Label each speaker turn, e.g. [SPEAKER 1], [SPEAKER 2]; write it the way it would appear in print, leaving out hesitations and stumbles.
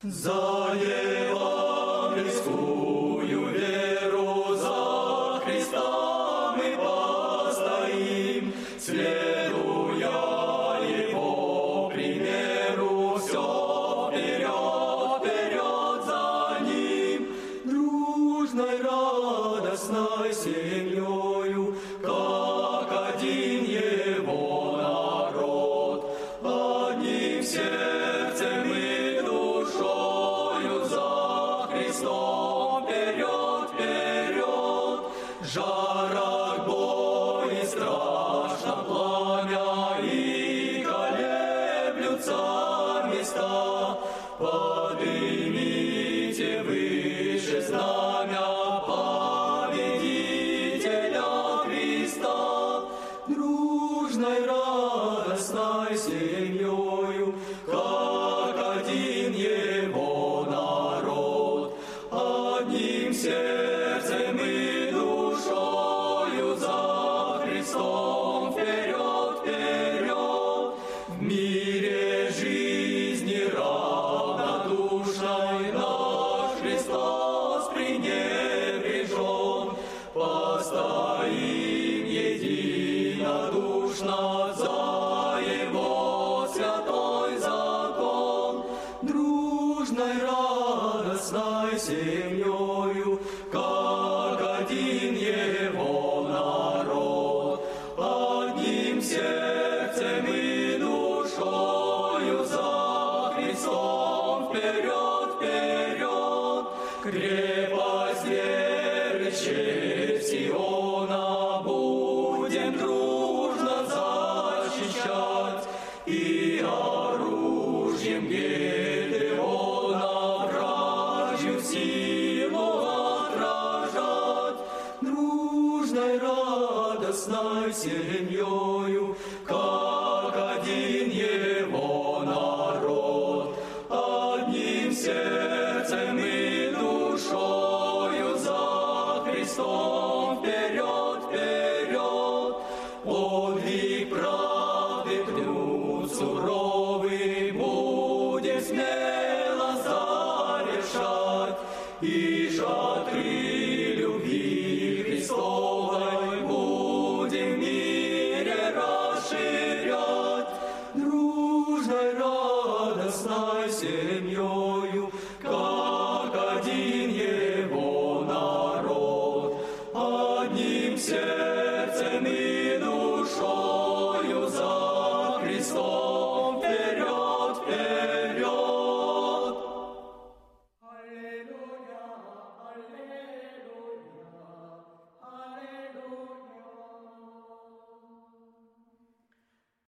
[SPEAKER 1] За евангельскую веру, за Христа мы постоим, следуя Его примеру, все вперед, вперед за Ним, дружной, радостной семьёю, как один Его народ, одним сердцем и душою за Христом вперед, вперед, жарок бой и страшно пламя, и колеблются места. Поднимите выше знамя победителя Христа, дружной, радостной семьёю, как один Его народ, одним сердцем и душою за Христом вперед, вперед, в мире жизни равнодушной наш Христос пренебрежен, постоим единодушно за Его святой закон, дружной, радостной семьёю, как один Его народ, одним сердцем и душою за Христом вперед, вперед, крепость веры, честь Сиона будем дружно защищать и оружием Гедеона вражью силу отражать, дружной, радостной семьёю, как один Его народ, одним сердцем и душою за Христом вперед, вперед, подвиг правды пнут суровый будем смело завершать, и шатры любви Христовой будем в мире расширять, дружной, радостной семьёю,